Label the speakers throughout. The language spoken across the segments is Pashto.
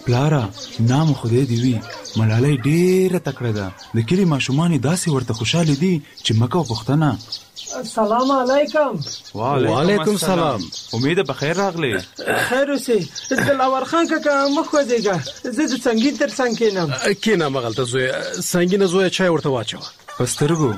Speaker 1: پلاره نام خدای دی وي ملالۍ ډېره تکړه ده د کلي ماشومان داسې ورته خوشاله دي چې مکه پوښتنه.
Speaker 2: السلام علیکم.
Speaker 3: وعلیکم سلام.
Speaker 1: امید بخیر راغلی.
Speaker 2: خیر اوسې. دلاور خان کاکا مخ وځيګه زه د څنګه تر څنګ کېنم.
Speaker 3: کېنه مغلطه زوی څنګه زوی چای ورته واچوه.
Speaker 1: پسترګو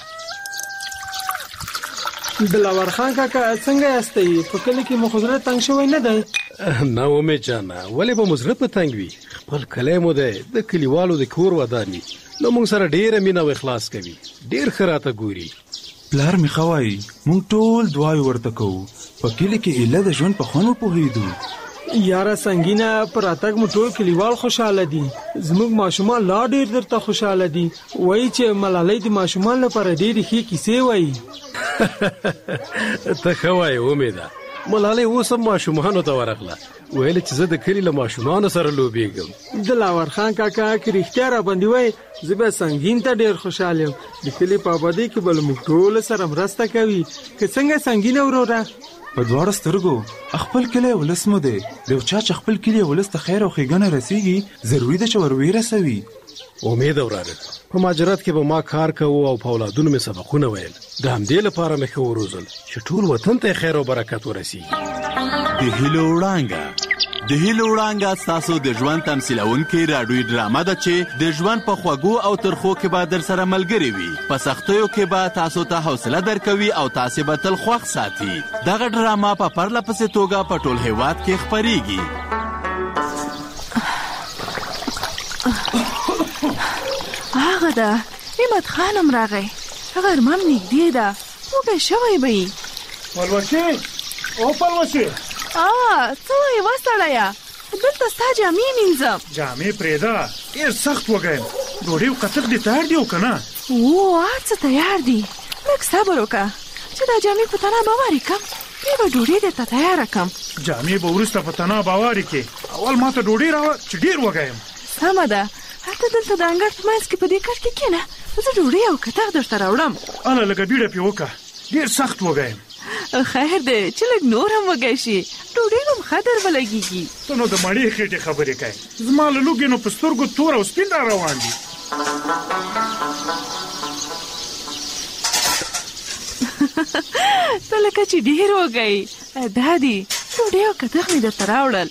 Speaker 2: دلاور خان کاکا څنګه یاستئ؟ په کلی کې مو خزره تنگ شوی نه دی؟
Speaker 3: نه امید جانه ولې به مزرت په تنگ وي؟ خپل کلی مو دی د کلیوالو د کور وداني نو موږ سره ډېره مینه او اخلاص کوي ډېر ښه راته ګوري.
Speaker 1: پلار مې ښه وایي موږ ټول دعاوې ورته کوو په کلي کې ایله د ژوند په خوند وپوهېدو.
Speaker 2: یاره سنگینه پر اتګ مو ټول کلیوال خوشاله دي زموږ ماشومان لا ډېر درته خوشاله دي وایي چې ملالۍ د ماشومان لپاره ډېرې ښې کیسې وایي.
Speaker 3: ته ښه وایې امیده ملالۍ اوس هم ماشومانو ته ورغله ویل چې زه د کلي له ماشومانو سره لوبېږم.
Speaker 2: دلاور خان کاکا که رښتیا راباندې وایي زه به سنګین ته ډېر خوشحاله یم. د کلي په ابادۍ کې به له موږ ټولو سره مرسته کوي که څنګه سنګینه وروره.
Speaker 1: په دواړو سترګو خپل کلی ولس مو دی د یو چا چې خپل کلی ولس ته خیر او ښېګڼه رسیږي ضروري ده چې ور ورسوي.
Speaker 3: امید وراره په مهاجرت کې به ما کار کوو او په اولادونو مې سبقونه ویل د همدې لپاره مې ښه وروزل چې ټول وطن ته خیر او برکت ورسیږي.
Speaker 4: د هیلو وړانګه د هیلو وړانګه ستاسو د ژوند تمثیلونکې راډیویي ډرامه ده چې د ژوند په خوږو او ترخو کې به در سره ملګرې وي په سختیو کې به تاسو ته حوصله درکوي او تاسې به تل خوښ ساتي. دغه ډرامه په پرله پسې توګه په ټول هیواد کې خپریږي.
Speaker 5: هغه ده همت خانم راغی غرمه هم نږدې ده وږی شوی به یي.
Speaker 6: پلوشې او پلوشې
Speaker 5: څه وایې وسړیه دلته ستا جامې مینځم.
Speaker 6: جامې پرېږده ډېر سخت وږی یم ډوډۍ او قطق دې تیار دي او که نه؟
Speaker 5: هر څه تیار دي لږ صبر وکړه چې دا جامې په تنه باورې کړم بیا به ډوډۍ درته تیاره کړم.
Speaker 6: جامې به وروسته په تنه باورې کړې اول ما ته ډوډۍ راوړه چې ډېر وږی یم.
Speaker 5: سمه ده ته دلته د انګړ په منځ کې په دې کټ کې کښېنه زه ډوډۍ او کتغ درته راوړم.
Speaker 6: اله لږه بیړه پې وکړه ډېر سخت وږی یم.
Speaker 5: خیر دی چې لږ نور هم وږی شي ډوډۍ نو ښه در به لګېږي.
Speaker 6: ته نو د مړې خېټې خبرې کوې زما له لوږې نو په سترګو تور او سپین را روان دي.
Speaker 5: ته لکه چې ډېر وږی دا دي ډوډۍ او کتغ مې درته راوړل.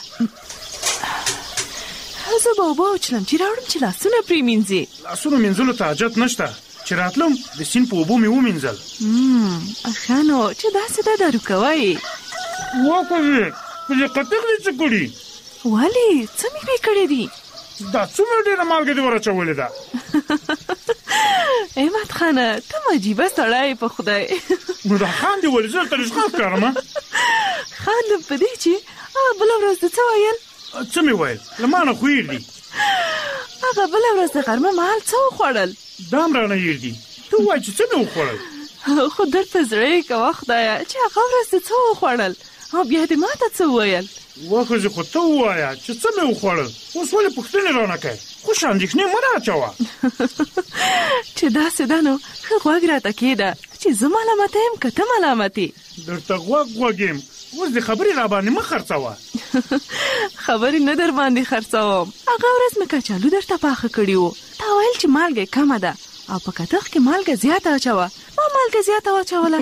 Speaker 5: زه به اوبه وچلم چې راوړم چې لاسونه پرې مینځې.
Speaker 6: لاسونو مینځلو ته حاجت نشته چې راتلم د سیند په اوبو مې ومینځل.
Speaker 5: ښه نو چې داسې دا دارو کوئ
Speaker 6: وکړې په دې قطق دې څه کړي؟
Speaker 5: ولې څه مې پې کړي دي؟
Speaker 6: دا څومره ډېره مالګه دې ورچولې ده؟
Speaker 5: احمد خانه ته عجیبه سړی په خدای.
Speaker 6: نو دا خاندې ولې زه ته رښتیا ښکارم؟
Speaker 5: خاندم په دې چې بله ورځ د څه ویل؟
Speaker 6: څه مې ویل؟ له ما نه خو هېر دي.
Speaker 5: هغه بله ورځ د غرمه مهال څه وخوړل؟
Speaker 6: دا هم رانه هېر دي. ته ووایه چې څه مې وخوړل؟
Speaker 5: خو درته زړه یې کوه خدایه چې هغه ورځ د څه وخوړل او بیا دې ما ته څه وویل؟
Speaker 6: وښځې خو ته ووایه چې څه مې وخوړل اوس ولې پوښتنې رانه کوې؟ خوش اندېښنې مه رااچوه.
Speaker 5: چې داسې ده نو ښه غوږ راته کېږده چې زه ملامته یم که ته ملامت یې؟
Speaker 6: درته غوږ یم اوس دې خبرې راباندې مه خرڅوه.
Speaker 5: خبرې نه در باندې خرڅوم هغه ورځ مې کچالو درته پاخه کړي وو تا ویل چې مالګه کمه ده او په کتغ کې مالګه زیاته اچوه ما مالګه زیاته واچوله.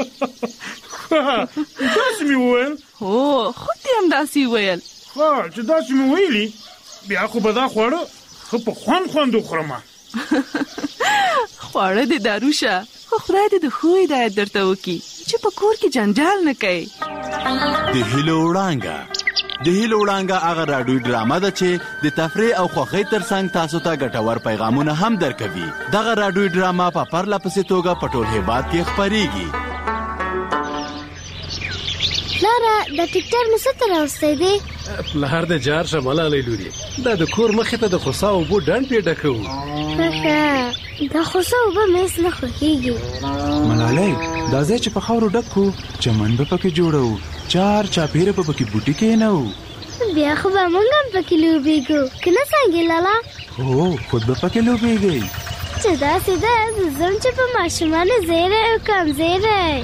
Speaker 6: داسې مې وویل؟
Speaker 5: هو خود دې هم داسې وویل.
Speaker 6: ښه چې داسې مې ویلي بیا خو به دا خواړه ښه په خوند وخورم.
Speaker 5: خواړه دې دارو شه خو خدای دې د ښو هدایت درته وکړي چې په کور کې جنجال نه کوي.
Speaker 4: د هیلو وړانګه د هیلو وړانګه هغه راډیویي ډرامه ده چې د تفریح او خوښۍ ترڅنګ تاسو ته ګټور پیغامونه هم درکوي. دغه راډیویي ډرامه په پرله پسې توګه په ټول هیواد کې خپریږي.
Speaker 7: پلاره د ټیکټر مو څه ته راوستی دی؟
Speaker 3: پلار د جار شه ملالۍ لورې دا د کور مخې ته د خوسا اوبو ډنډ پې ډکوو.
Speaker 7: دا خوسا اوبه مې هېڅ نه خوښېږي.
Speaker 1: ملالۍ دا ځای چې په خاورو ډک کړو چمن به پکې جوړوو چار چاپېره به پکې بوټي کښېنوو
Speaker 7: بیا خو به موږ هم پکې لوبېږو که نه څنګه لالا؟
Speaker 1: هو خود به پکې لوبېږئ.
Speaker 7: چې داسې ده زه ځم چې په ماشومانو زیری وکړم زیری.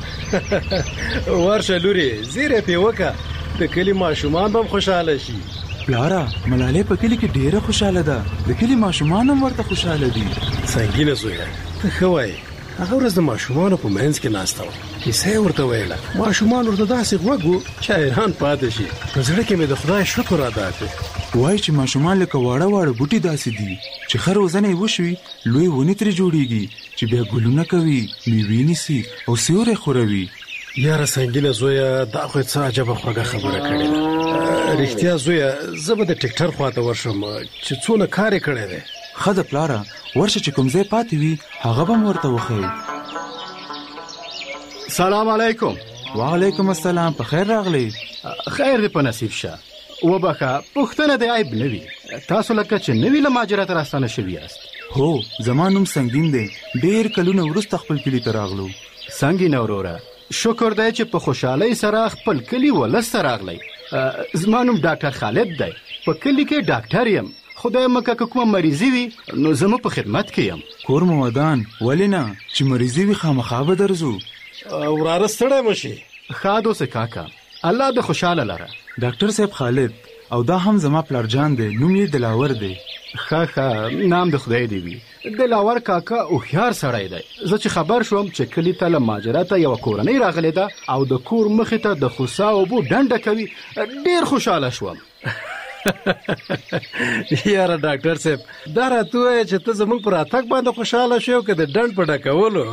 Speaker 3: ورشه لورې زیری پې وکړه د کلي ماشومان به هم خوشحاله شي.
Speaker 1: پلاره ملالۍ په کلي کې ډیره خوشاله ده. د کلي ماشومان هم ورته خوشاله دي.
Speaker 3: سنگینه زویه ته ښه وایې. هغه ورځ د ماشومانو په منځ کې ناسته وه. کیسه یې ورته ویله. ماشومان ورته داسې غوږ وو چې حیران پاتې شي. په زړه کې مې د خدای شکر ادا کړ.
Speaker 1: وایي چې ماشومان لکه واړه واړه بوټي داسې دي چې ښه روزنه یې وشوي لوی ونې ترې جوړیږي چې بیا ګلونه کوي، میوې نیسي او سیوری خوروي.
Speaker 3: یاره سنگینه زویه دا خو څه عجبه خوږه خبره کړې ده. رښتیا زویه زه به د ټکټر خواته ورشم چې څونه کار یې کړی دی.
Speaker 1: ښه ده پلاره ورشه چې کوم ځای پاتې وي هغه به م ورته وښیي.
Speaker 8: سلام علیکم.
Speaker 1: وعلیکم السلام. په خیر راغلی.
Speaker 8: خیر دې په نصیب شه. وبخه پوښتنه د عیب نه وي. تاسو لکه چې نوي له مهاجرت راستانه شوي یاست.
Speaker 1: هو زما نوم سنگین دی. ډیر کلونه وروسته خپل کلي ته راغلو.
Speaker 8: سنگین وروره شکر دی چې په خوشحالۍ سره خپل کلي ولس ته راغلی. زما نوم ډاکټر خالد دی. په کلي کې ډاکټر یم. خدای مکه که کومه مریضي وي نو زه په خدمت کې یم.
Speaker 1: کور مو ودان ولې نه چې مریضي وي خامخا به درځو.
Speaker 3: وراره ستړی مه شي.
Speaker 8: ښه دوسه کاکا الله د خوشحاله لره.
Speaker 1: ډاکټر صاحب خالد او دا هم زما پلارجان دی. نوم یې دلاور دی.
Speaker 8: ښه نام د خدای دی وي. دلاور کاکا هوښیار سړی دی. زه چې خبر شوم چې کلي ته له مهاجرته یوه کورنۍ راغلې ده او د کور مخې ته د خوسا اوبو ډنډه کوي ډېر خوشحاله شوم.
Speaker 3: یاره ډاکټر صاحب دا راته ووایه چې ته زموږ په راتګ باندې خوشحاله شوې او که د ډنډ په ډکولو.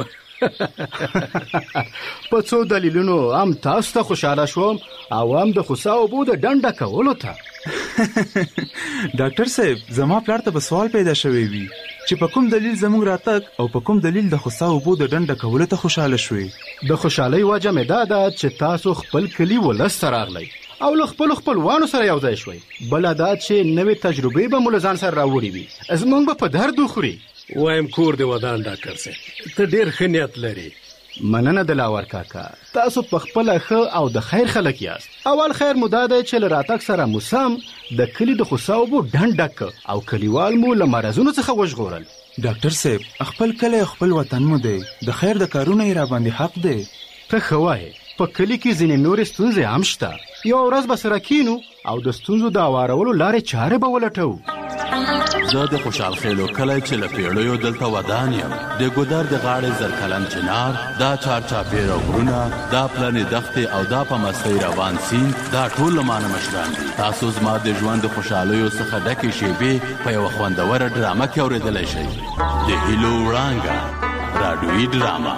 Speaker 8: په څو دلیلونو هم تاسو ته خوشحاله شوم او هم د خوسا اوبو د ډنډ ډکولو ته.
Speaker 1: ډاکټر صاحب زما پلار ته به سوال پیدا شوی وي چې په کوم دلیل زموږ راتګ او په کوم دلیل د خوسا اوبو د ډنډ ډکولو ته خوشحاله شوې.
Speaker 8: د خوشحالۍ وجه مې دا ده چې تاسو خپل کلي ولس ته راغلی او له خپلوانو سره یو ځای شوئ. بله دا چې نوې تجربې به مو له ځان سره راوړي وي. زموږ به په درد وخوري.
Speaker 3: وایم کور دې ودان ډاکټر صاحب ته ډېر ښه نیت لري.
Speaker 8: مننه دلاور کاکا. تاسو په خپله ښه او د خیر خلک یاست. اول خیر مو دا دی چې له راتګ سره مو سم د کلي د خوسا اوبو ډنډ ډک او کلیوال مو له مرضونو څخه وژغورل.
Speaker 1: ډاکټر صاحب خپل کلی خپل وطن مو دی. د خیر د کارونه یې راباندې حق دی.
Speaker 8: ته ښه وایې. په کلي کې ځینې نورې ستونزې هم شته. یوه ورځ به سره کینو او د ستونزو د هوارولو لارې چارې به ولټوو.
Speaker 4: زه د خوشحال خیلو کلی چې له پیړیو دلته ودان یم. د ګودر د غاړې زرکلن چنار، دا چارچاپېره غرونه، دا پلنې دښتې او دا په مستۍ روان سیند دا ټول له مانه مشران دي. تاسو زما د ژوند د خوشحالیو څخه ډکې شیبې په یوه خوندوره ډرامه کې اورېدلی شئ. د هیلو وړانګه راډیویي ډرامه.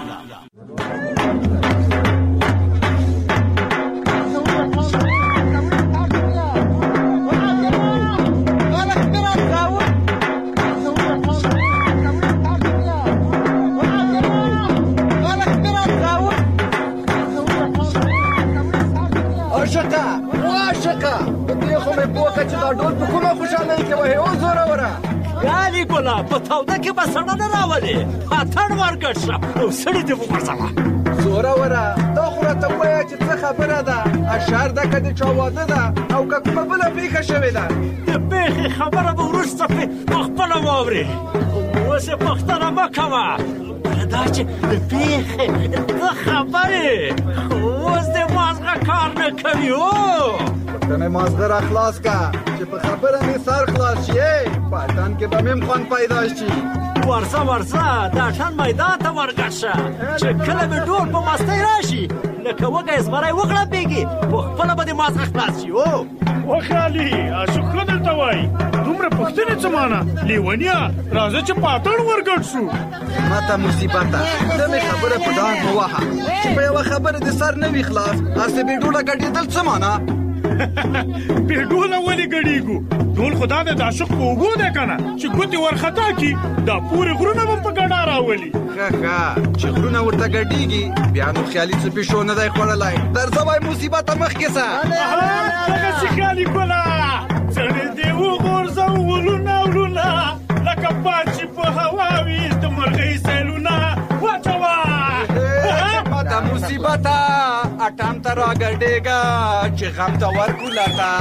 Speaker 9: په توده کې به سړه نه راولې. اتڼ ورګډ شه او سړي دې وغورځوه.
Speaker 10: زوروره دا خو راته ووایه چې څه خبره ده. اشهر ده که د چا واده ده او که کومه بله پېښه شوې ده.
Speaker 9: د پېښې خبره به وروسته په خپله واورې. اوس یې پوښتنه مه کوه. دا چې د پېښې ته خبرې اوس د مازغه کار نه کوي.
Speaker 10: ته مې مازغه را خلاص که چې په خبره مې سر خلاص شي. په اتن کې به مې خوند پیدا شي.
Speaker 9: ورځه د اتن میدان ته ورګډ شه چې کله مې ډول په مستۍ راشي لکه وږی زمری وغړمبېږي په خپله به دې مازغه خلاص شي.
Speaker 6: وخیالي اشوک ښه درته وایي. دومره پوښتنې څه مانه لیونیه. راځه چې په اتڼ ورګډ شو.
Speaker 10: ماته مصیبته ته مې خبره په ډانګ مه وهه چې په یوه خبره د سر نه وي خلاص. هسې بې ډوله ګډېدل څه مانه؟
Speaker 6: بې ډوله ولې ګډېږو؟ ډول خو دا د عاشق په اوږو دی که نه چې ګوتې ورخطا کي دا پورې غرونه به په ګډا راولي.
Speaker 10: ښه چې غرونه ورته ګډېږي بیا نو خیالي څه پیشو نه دی خوړلی. درځه وای مصیبته مخکې سه.
Speaker 6: دغسې خیالي ګله څڼې دې وغورځو ورونه لکه باد چې په هوا وي د مرغۍ سیلونه واچوه.
Speaker 10: ماته مصیبته اټام ته راګډېږه چې غم ته ورکوله ته.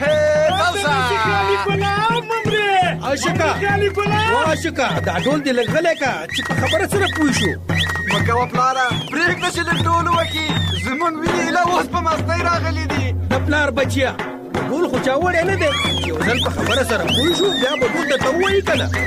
Speaker 9: عاشقه دا ډول دې لږ غلی که چې په خبره سره پوه شو.
Speaker 10: مه کوه پلاره پرېږده چې لږ ډول وکړي. زموږ وینې ایله اوس په مستۍ راغلي دي.
Speaker 9: د پلار بچیه
Speaker 3: ګول خو چا وړی نه دی چې یو ځل په خبره سره پوه شو بیا به ډول درته ووایي که نه.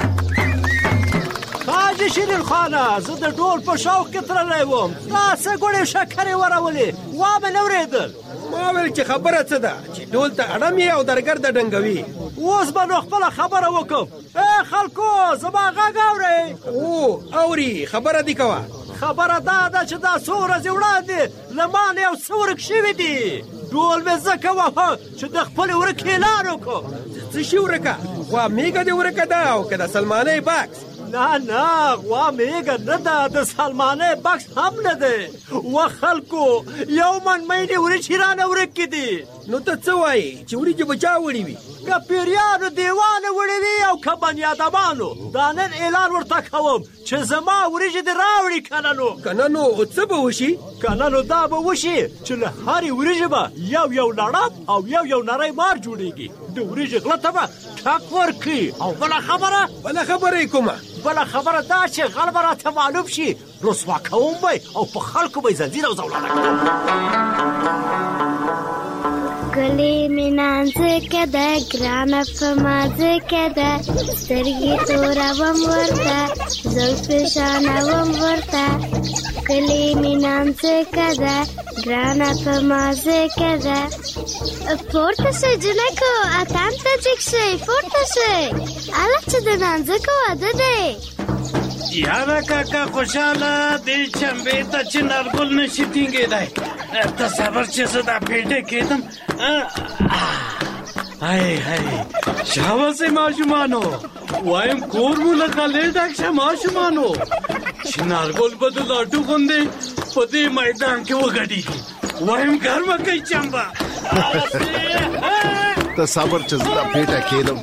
Speaker 9: حاجي شیرین خانه زه د ډول په شوق کې تللی وم، دا څه ګوړې شکرې ورولې وا مې نه اورېدل.
Speaker 3: ما ویل چې خبره څه ده چې ډول ته اړم یې او درګرده ډنګوي.
Speaker 9: اوس به نو خپله خبره وکړم. خلکو زما غږ اورئ؟
Speaker 3: او اوري، خبره دې کوه.
Speaker 9: خبره دا ده چې دا څو ورځې وړاندې له ما نه یو څه ورک شوي دي. ډول مې ځکه وهه چې د خپلې ورک اعلان وکړو.
Speaker 3: څه شي ورکه؟ غوا میږه دې ورکه ده او که د سلمانۍ بکس؟
Speaker 9: نه غوا میږه نه ده، د سلمانۍ بکس هم نه دی. و خلکو یو من مینې وریجې رانه ورکې دي.
Speaker 3: نو ته څه وایې چې وریجې به چا وړي وي؟
Speaker 9: که پیریانو دیوانه وړي وي او که بنیادمانو. دا نن اعلان ورته کوم چې زما وریجې دې راوړي که نه نو.
Speaker 3: که نه نو څه به وشي؟
Speaker 9: که نه نو دا به وشي چې له هرې وریجې به یو لړم او یو نری مار جوړېږي. د وریجې غله ته به ټک ورکړي. او بله خبره یې کومه؟ بله خبره دا چې غل به راته معلوم شي، رسوا کوم به او په خلکو به یې زنځیر او زولانه کوم.
Speaker 7: ګلې مې نازکه ده ګرانه په مازکه ده، سترګې توروم ورته زلفې شانوم ورته. ګلې مې نازکه ده ګرانه په مازکه ده. پورته شئ جنکو، اتڼ ته جګ شئ، پورته شئ هلک چې د نازکو واده دی.
Speaker 6: یاره کاکا خوشحاله دې چمبې ته چې نرګل نشي ټینګېدی. تصور چې زه دا پیټې کېدم.
Speaker 9: شاباسې ماشومانو، وایم کور مو له غلې ډک شه ماشومانو. چې نارګل به د لاټو غوندې په دې میدان کې وګډېږي. وایم ګرمه کوي چمبه.
Speaker 11: ته صبر چې زه دا پیټه کېدم.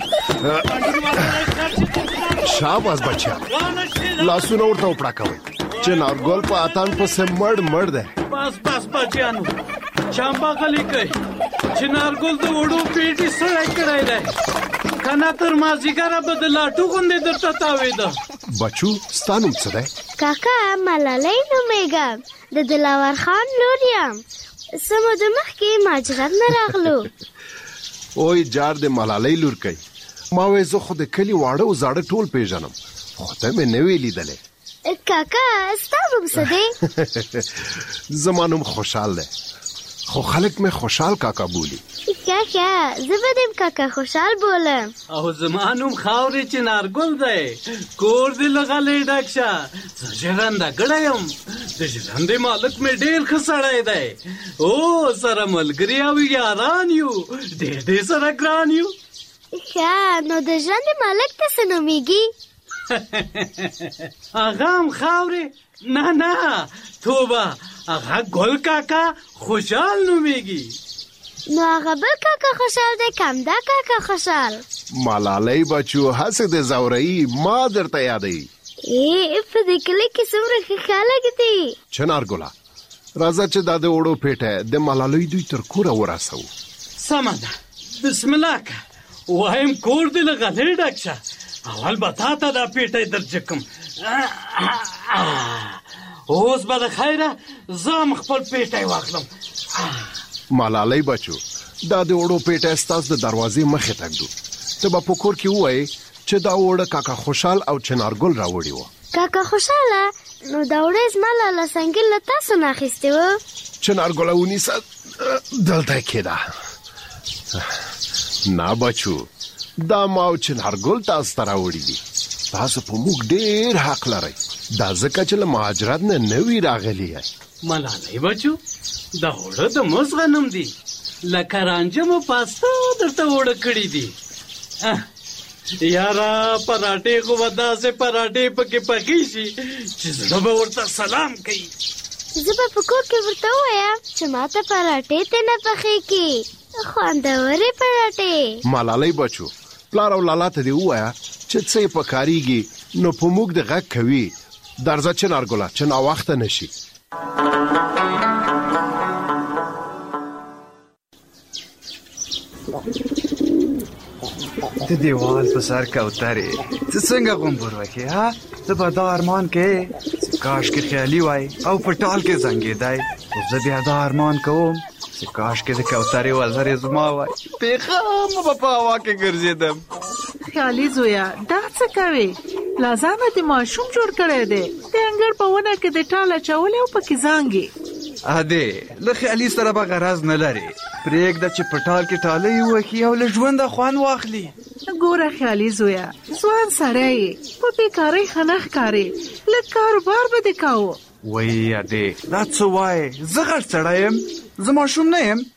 Speaker 11: شاباس بچیا، لاسونه ورته وپړه کوئ چې نارګل په اتان پسې مړ دی.
Speaker 9: بس بچیانو، چمبه غلی کوي چې نارګل د وړو پیټې سړی کړی دی. که نه تر مازدیګره به د لاټو غوندې درته تاوېده.
Speaker 11: بچو ستا نوم څه دی؟
Speaker 7: کاکا ملالۍ نومېږم، د دلاور خان لور یم. څه موده مخکې مهاجرت نه راغلو.
Speaker 11: اوی جار د ملالۍ لور کوي. ما وې زه خو د کلي واړه او زاړه ټول پیژنم، خو ته مې نه وې لیدلې.
Speaker 7: کاکا ستا نوم څه دی؟
Speaker 11: زما نوم خوشحال دی، خو خلک مې خوشحال کاکا بولي.
Speaker 7: کاکا زه به دې کاکا خوشحال بولم.
Speaker 9: او زما نوم خاورې چې نارګل دی. کور دې له غلې ډک شه. زه ژرنده ګړی یم، د ژرندې مالک مې ډېر ښه سړی دی. او سره ملګري او یاران یو، ډېر سره ګران یو.
Speaker 7: ښه نو د ژرندې مالک ته څه نومېږي؟
Speaker 9: هغه هم خاورې؟ نه توبه، هغه ګل کاکا خوشحال نومېږي.
Speaker 7: نو هغه بل کاکا خوشحال دی کم دا کاکا خوشحال؟
Speaker 11: ملالۍ بچو هسې د زورئی ما درته یادوي.
Speaker 7: په دې کلي کې څومره ښه خلک دي.
Speaker 11: چنارګله راځه چې دا د وړو پیټه د ملالۍ دوی تر کوره ورسوو.
Speaker 9: سمه ده، بسم الله که. وایم کور دې له غلې ډک شه. اول به تا ته دا پیټی درجکم. اوس به د خیره زه هم خپل پیټی واخلم.
Speaker 11: ملالۍ بچو دا د وړو پیټه ستاسو د دروازې مخې ته ږدو. ته به په کور کې ووایې چې دا وړه کاکا خوشحال او چنارګل راوړي وه.
Speaker 7: کاکا خوشحاله، نو دا وړه زما لاله سنګل له تاسو نه اخیستې وه؟
Speaker 11: چنارګله ونیسه دلته کېده. نه بچو، دا ما او چنارګل تاسو ته راوړي دي. تاسو په موږ ډېر حق لرئ، دا ځکه چې له مهاجرت نه نوي راغلي یئ.
Speaker 9: ملالۍ بچو، دا وړه د مز غنم دي، لکه رانجه مو پاسته درته وړه کړي دي. یاره پراټې خو به داسې پراټې پکې پخې شي چې زړه به ورته سلام کوي.
Speaker 7: زه به په کور کې ورته ووایم چې ما ته پراټې ته نه پخېږي، خوندورې پراټې.
Speaker 11: ملالۍ بچو، پلار او لالا ته دې ووایه چې څه یې پکارېږي نو په موږ د غږ کوي. درځه چنارګله چې ناوخته نه شي.
Speaker 10: د دیوال په سر کوترې څه څنګه غومبر وکې ها؟ ته به دا ارمان کې کاش کې خیالي وای او په ټال کې زنګېدی. خو زه بیا دا ارمان کوم چې کاشکې د کوترې وزرې زما وای پیغامه به په هوا کې ګرځېدم.
Speaker 12: خیالي زویا دا څه کوې؟ لازانه د ماشوم جوړ کړی دی د انګړ په ونه کې د ټال اچولی او پکې زانګې.
Speaker 10: ادې له خیالي سره به غرض نه لري، پرېږده چې په ټال کې ټالۍ ووهي او له ژونده خوند واخلي.
Speaker 12: ګوره خیالي زویا ځوان سړی یې په بېکارۍ ښه نه ښکارې، لږ کاروبار به دې کاوه.
Speaker 10: وایي ادې دا څه وایې؟ زه غټ سړی یم، زه ماشوم نه یم.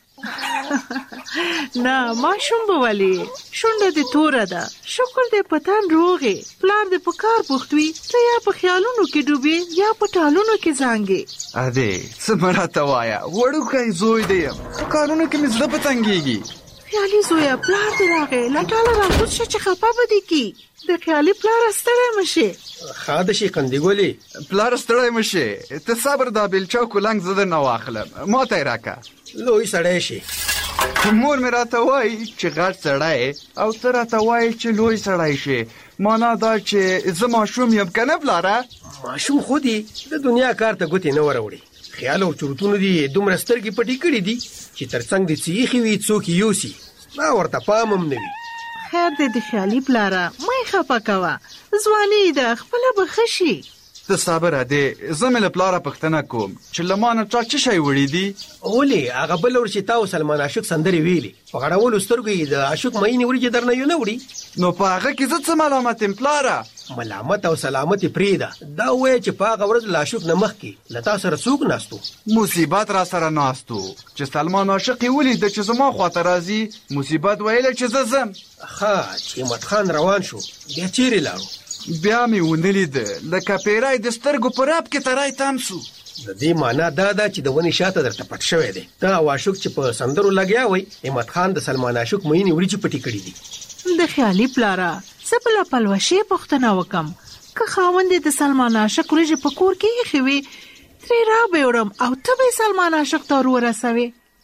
Speaker 12: نه ماشوم به ولې، شونډه دې توره ده، شکر دې په تن روغې، پلار دې په کار بوخت وي، ته یا په خیالونو کې ډوبې یا په ټالونو کې زانګې.
Speaker 10: ادې څه مه راته وایه، وړوکی زوی دې یم، په کارونو کې مې زړه په تنګېږي.
Speaker 12: خیالي زویا پلار دې راغی، له ټاله راکوز شه چې خفه به دې کي. د خیالي پلار ستړی مه شې.
Speaker 3: ښه ده شي قندي ګلې
Speaker 10: پلار ستړی مه شې، ته صبر دا بیلچه او کولنګ زه درنه واخلم، ما ته یې راکړه.
Speaker 3: لوی سړی شي.
Speaker 10: مور مې راته وایي چې غټ سړی او ته راته وایي چې لوی سړی شي، معنا دا چې زه ماشوم یم که نه پلاره؟
Speaker 3: ماشوم خو دې د دنیا کار ته ګوتې نه وروړي، خیال او چورتونو دې دومره سترګې پټې کړي دي چې تر څنګ دې څه ایښي وي څوک یې یوسي، دا ورته پام هم نه وي.
Speaker 12: خیر دې د خیالي پلاره مه یې خفه کوه، ځواني ده خپله به ښه شي.
Speaker 10: ته صبر ادې، زه مې له پلاره پوښتنه کوم چې له ما نه چا څه شی وړي دي؟
Speaker 3: ولې هغه بل ور چې تا او سلمان عاشق سندرې ویلې په غړولو سترګو یې د عاشق مینې وریجې درنه یو نه وړي؟
Speaker 10: نو په هغه کې زه څه ملامت یم پلاره؟
Speaker 3: ملامت او سلامت یې پرېږده، دا ووایه چې په هغه ورځ له عاشق نه مخکې له تا سره څوک ناستو؟
Speaker 10: مصیبت را سره ناستو چې سلمان عاشق یې ولیده چې زما خواته راځي، مصیبت ویله چې زه ځم.
Speaker 3: ښه چې همت خان روان شو بیا چیرې لاړو؟
Speaker 10: بیا مې ونه لیده لکه پیری د سترګو په راب کې تری تم سو.
Speaker 3: د دې معنا دا ده چې د ونې شاته درته پټ شوی دی، ته او عاشق چې په سندرو لګیا وئ، همت خان د سلمان عاشق مینې وریجې پټې کړي دي.
Speaker 12: د خیالي پلاره زه به له پلوشې پوښتنه وکم، که خاوند یې د سلمان عاشق وریجې په کور کې ایښې وي ترې را به وړم او ته به یې سلمان عاشق ته ور ورسوې.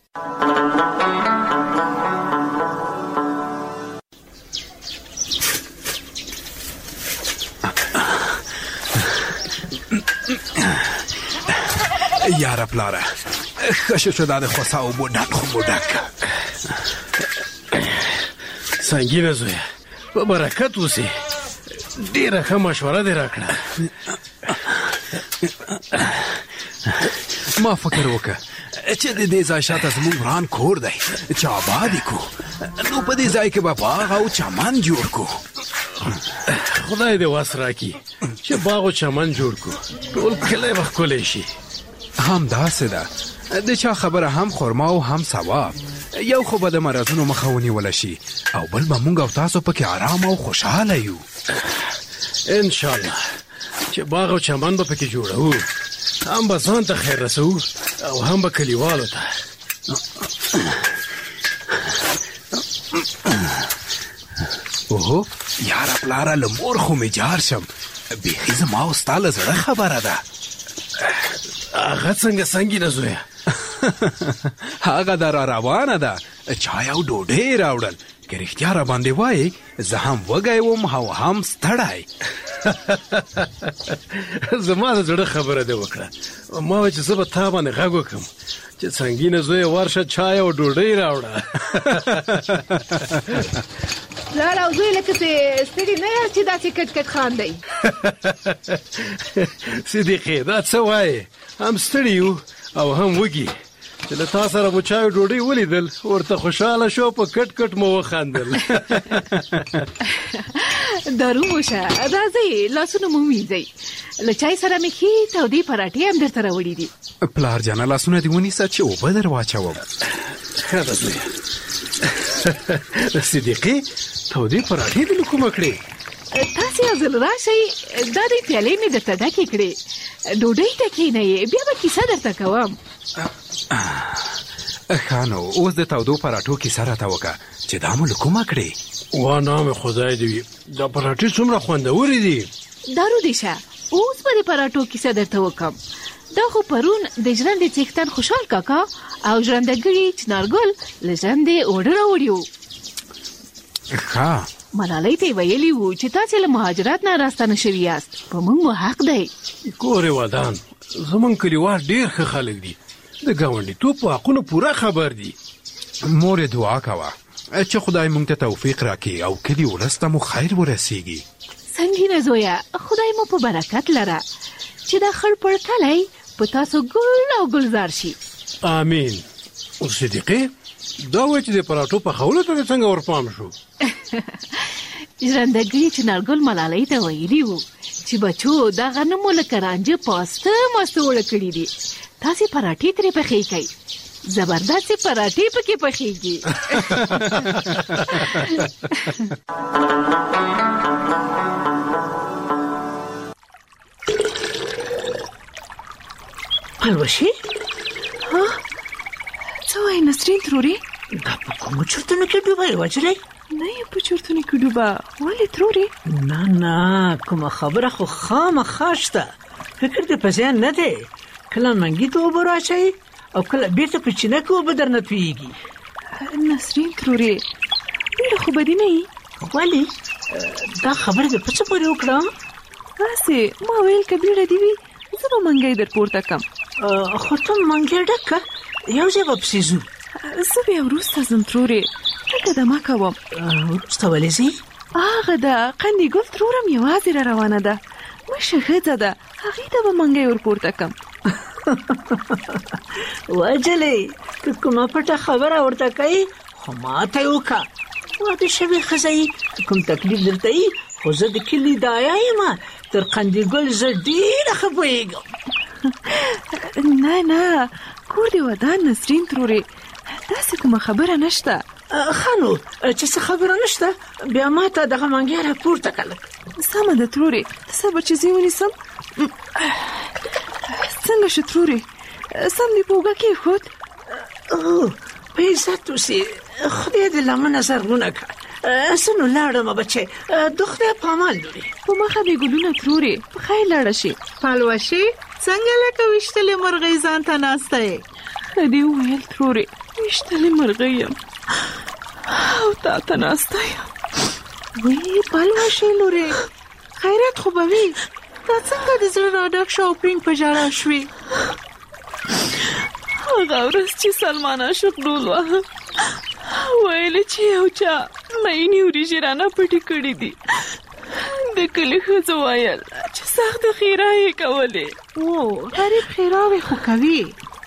Speaker 1: یاره پلاره ښه شو دا د خوسا اوبو ډک خو مو ډک.
Speaker 3: سنګینه زویه په برکت اوسې، ډېره ښه مشوره دې راکړه.
Speaker 1: ما فکر وکړه چې د دې ځای شاته زموږ وران کور دی چې آباد یې کړو، نو په دې ځای کې به باغ او چمن جوړ کړو.
Speaker 3: خدای دې وس راکړي چې باغ او چمن جوړ کړو، ټول کلی به ښکلی شي.
Speaker 1: هم داسې ده، د چا خبره هم خرما او هم ثواب، یو خو به د مرضونو مخه ونیوله شي او بل به مونږ او تاسو پکې آرام او خوشحاله یو.
Speaker 3: انشاءالله چې باغ او چمن به پکې جوړو، هم به ځان ته خیر رسو او هم به کلیوالو ته.
Speaker 1: اوهو یاره پلاره له مور خو مې جار شم، بیخي زما او ستا له زړه خبره ده.
Speaker 3: هغه څنګه سنګینه زویه؟
Speaker 1: هغه در روانه ده، چای او ډوډۍ راوړل، که رښتیا را باندې وایې زه هم وږی وم او هم ستړی.
Speaker 3: زما د زړه خبره دې وکړه، ما وایي چې زه به تا باندې غږ وکړم چې سنګینه زویه ورشه چای او ډوډۍ راوړه.
Speaker 5: پلار او زوی لکه ستړي نه یاست چې داسې کټ کټ خاندئ؟
Speaker 3: صدیقې دا څه وایې؟ هم ستړي یو او هم وږي، چې له تا سره مو چای ډوډۍ ولیدل ورته خوشحاله شو، په کټ کټ مو وخندل.
Speaker 5: دارو موشه راځئ لاسونه مو وینځئ، له چای سره مې ښې تودې پراټې هم درته راوړي دي.
Speaker 1: پلار جانه لاسونه دې ونیسه چې اوبه در واچوم.
Speaker 3: ښه ده زویه. صدیقې تودې پراټې دې له کومه کړې؟
Speaker 5: تاسې یو ځل راشئ، دا دې پیالې مې درته ډکې کړې، ډوډۍ ته کښېنئ بیا به کیسه درته کوم.
Speaker 1: ښه نو اوس د تودو پراټو کیسه راته وکړه چې دا مو له کومه کړې؟
Speaker 3: وا نام خدای دې وي، دا پراټې څومره خوندورې دي.
Speaker 5: دارو دې شه اوس به د پراټو کیسه درته وکم. دا خو پرون د ژرندې څښتن خوشحال کاکا او ژرندګړي چنارګل له ژرندې اوړه راوړي وو.
Speaker 1: ښه
Speaker 5: ملالۍ ته یې ویلي وو چې تاسې له مهاجرت نه راستانه شوي یاست، په موږ مو حق دی.
Speaker 3: ګورې ودان زمونږ کلیوال ډېر ښه خلک دي، د ګاونډیتوب په حقونو پوره خبر دي.
Speaker 1: مور دعا کوه چې خدای مونږ ته توفیق راکړي او کلی ولس ته مو خیر ورسیږي.
Speaker 12: څنګه زویا، خدای مو په برکت لره چې دا خړ پړ کلی په تاسو ګل او گلزار شي.
Speaker 3: امين. او صدیقې دا و چې د پراټو په خولو ته څنګه ورپام شو؟
Speaker 12: ژرندګړي چې نارګل ملالۍ ته ویلي وو چې بچو دا غنمو لکه رانجه پاسته ماسته وړه کړي دي، تاسې پراټې ترې پخې کړئ، زبردستې پراټې پکې پخېږي. پلوشي
Speaker 5: څه وایي نسرین ترورې؟
Speaker 12: دا په کومو چرتونو کې ډوبه یې وجلۍ؟
Speaker 5: نه یم په چرتونو کې ډوبه. ولې ترورې؟
Speaker 12: نه کومه خبره خو خامخا شته، فکر دې په ذهن نه دی. کله منګي ته اوبه راچوي او کله بیرته په چینه کې اوبه درنه تویېږي.
Speaker 5: نسرین ترورې بیړه خو بدي نه وي.
Speaker 12: ولې دا خبره دې په څه پورې وکړه؟
Speaker 5: هسې ما ویل که بیړه دې وي زه به منګی در پورته کړم.
Speaker 12: خو ته منګی ډک کړه، یو ځای به پسې ځو.
Speaker 5: زه بیا وروسته ځم ترورې، لږه دمه کوم.
Speaker 12: وروسته ولې ځې؟
Speaker 5: هغه ده قندي ګل ترورم یوازې را روانه ده، مشه ښځه ده، هغې ته به منګی ور پورته کړم.
Speaker 12: وجلې که کومه پټه خبره ورته کوي خو ماته یې وکړه. واده شوې ښځه یې، کوم تکلیف درته یي، خو زه د کلي دایا یم، تر قندي ګل زه ډېره ښه پوهېږم.
Speaker 5: نه کور دې ودان نسرین ترورې، داسې کومه خبره نشته.
Speaker 12: ښه نو چې څه خبره نشته بیا ما ته دغه منګی را پورته کړه.
Speaker 5: سمه ده ترورې، صبر چې زه ونیسم. څنګه شو ترورې؟ سم دې په اوږه کېښود؟
Speaker 12: په عزت اوسې، خدای دې لمنه زرغونه کړه. زه نو لاړم بچی، د خدای په امان لورې.
Speaker 5: په مخه دې ګلونه ترورې، په خیر لاړه شي.
Speaker 12: پلوشي څنګه لکه ویشتلې مرغۍ ځان ته ناسته یې؟
Speaker 5: ښه دې وویل ترورې، ویشتلې مرغۍ یم او تا ته ناسته یم.
Speaker 12: وی پلوشي لورې، خیرات خو به وي، دا څنګه د زړه راډک شو او پرینګ په ژړا شوې؟
Speaker 5: هغه ورځ چې سلمان عاشق ډول واهه، ویل چې یو چا مینې وریجې رانه پټې کړې دي. د کلي ښځو ویل چې سخته ښېرا یې کولې.
Speaker 12: غریب ښېراوې خو کوي.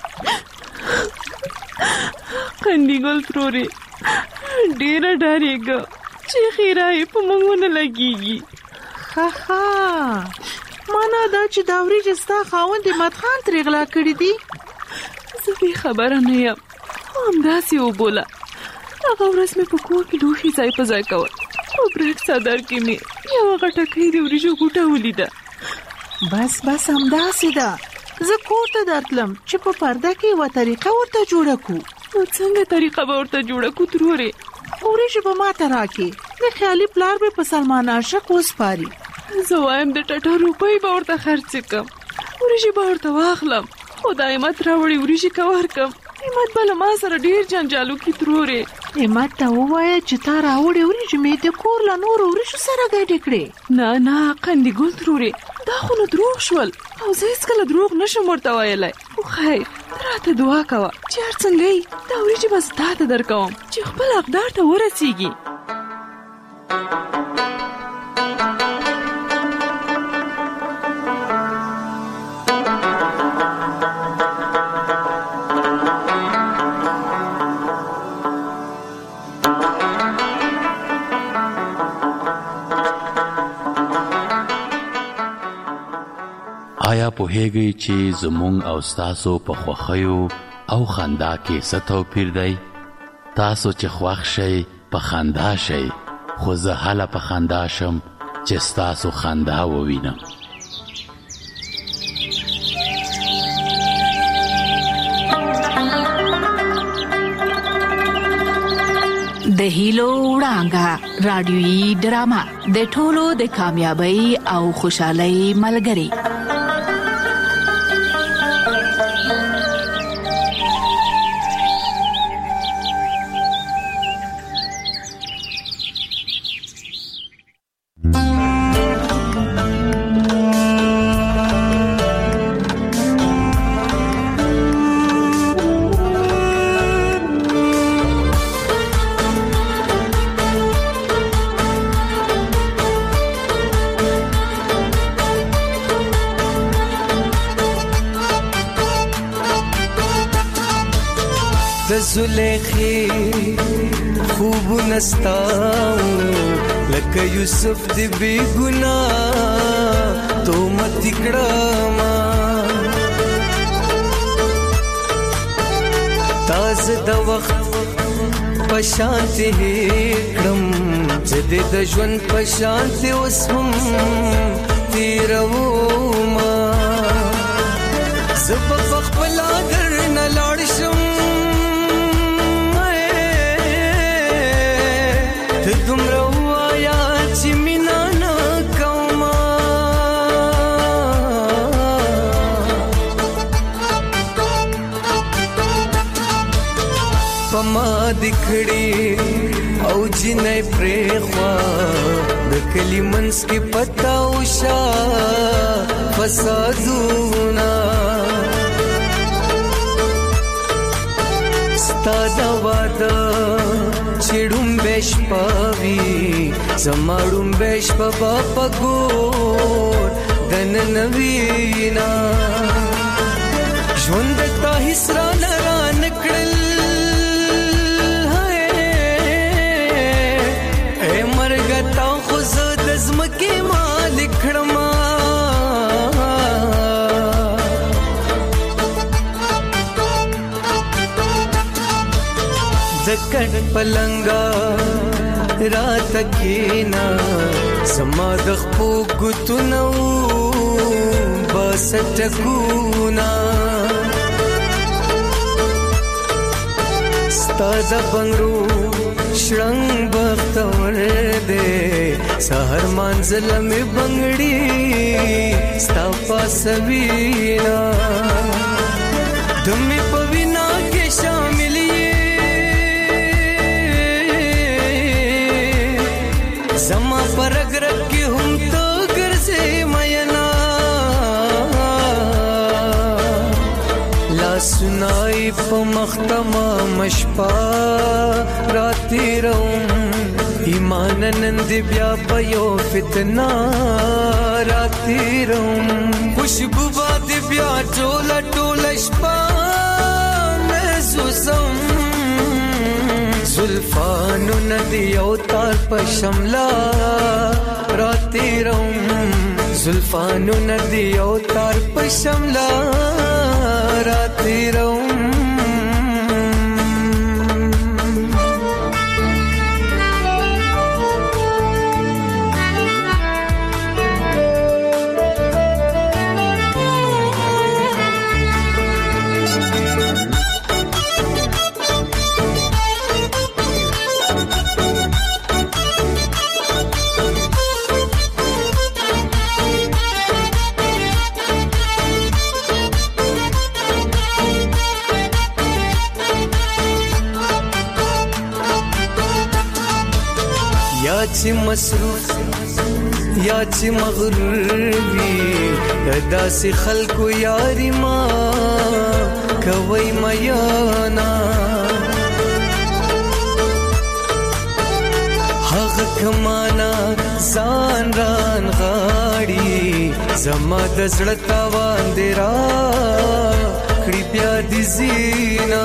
Speaker 5: قندي ګل ترورې ډېره ډارېږم چې ښېرا یې په موږ ونه لګېږي.
Speaker 12: ښه مانا دا چې دا وریجې ستا خاوند احمد خان ترې غلا کړي دي؟
Speaker 5: زه بې خبره نه یم، خو همداسې وبوله. هغه ورځ مې په کور کې لوښي ځای په ځای کول، په برګ څادر کې مې یوه غټکۍ د وریجو ګوټه ولیده.
Speaker 12: بس همداسې ده، زه کور ته درتلم چې په پرده کې یوه طریقه ورته جوړه کړو.
Speaker 5: نو څنګه طریقه به ورته جوړه کړو ترورې؟
Speaker 12: وریجې به ما ته راکړې، د خیالي پلار به په سلمان عاشق وسپاري.
Speaker 5: زه وایم د ټټر روپۍ به ورته خرڅې کړم، وریجې به ورته واخلم، خو د احمد راوړې وریجې که ورکړم احمد به له ما سره ډېر جنجال وکړي ترورې.
Speaker 12: احمد ته ووایه چې تا راوړې وریجې مې د کور له نورو وریجو سره ګډې کړې.
Speaker 5: نه قندي ګل ترورې، دا خو نو دروغ شول او زه هېڅکله دروغ نشم ورته ویلی. خو خیر ته راته دعا کوه چې هر څنګه یې دا وریجې به زه تا ته درکوم چې خپل حقدار ته ورسیږي.
Speaker 4: آیا پوهیږئ چې زموږ او ستاسو په خوښیو او خندا کې څه توپیر دی؟ تاسو چې خوښ شئ په خندا شئ، خو زه هله په خندا شم چې ستاسو خندا ووینم.
Speaker 13: د هیلو وړانګه رادیویي ډرامه د ټولو د کامیابی او خوشحالۍ ملګری.
Speaker 14: زلیخی خوب نستاو لکه یوسف دی بی گناه تو مت کړما تازه د وخت پشانتی کړم چې د ژوند پشانتی اوس هم تیروما زب خپل در نه لاړ شم ته دومره وایا چې مینا نه کوما پما دکړي او جنې پرېخوا د کلی منس کې پتا وشا فسادونا ستاده واده چړم بش پاوی زماړم بش په پګور دن نوینا ژوند تا حسرا لران کړل تا خو زه د ځمکې مالک کړما د کټ پلنګا رات کېنا زما د خپو ګوتونو بس ټکونا ستا د بنګرو شرنګ بختور دے سحر منزل میں بنگڑی ستا پاسوینا دمی پوینا کے شاملیے زما پر اگرگ کی ہم تو گر سے مینا لا سنائی پا مختما مشپا راتی روم ایمان نند بیا پیو فتنا راتی روم خوشبو باد بیا ټولا ټولا شپا محسوسم زلفانو ندی او تار په شملا راتی روم زلفانو ندی او تار په شملا راتی روم یا چې مصروف یا چې مغرور وي داسې خلکو یاري ما کوي میانا هغه کمانا ځان ران غاړي زما د زړه تاوان دی را کړي بیا دي زینا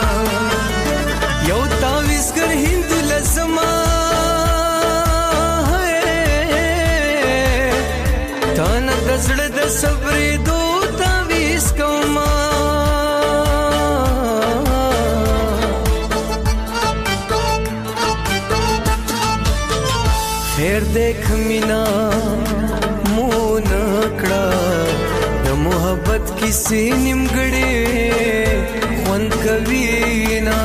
Speaker 14: یو تاویزګر هند لزما تانا د زړه د صبرې دو تاویز کوما خیر دیکھ مینا مون کړه د محبت کیسې نیمګړې خوند کوي نا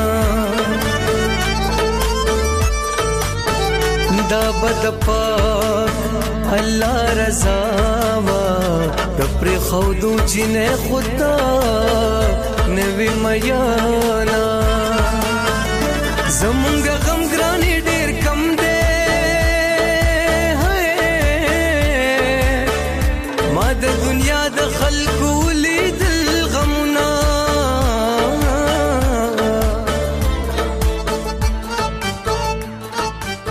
Speaker 14: دا بد پاک الله رضا وا د پر خودو جنې خدا نوی میانا زمونږ غم ګران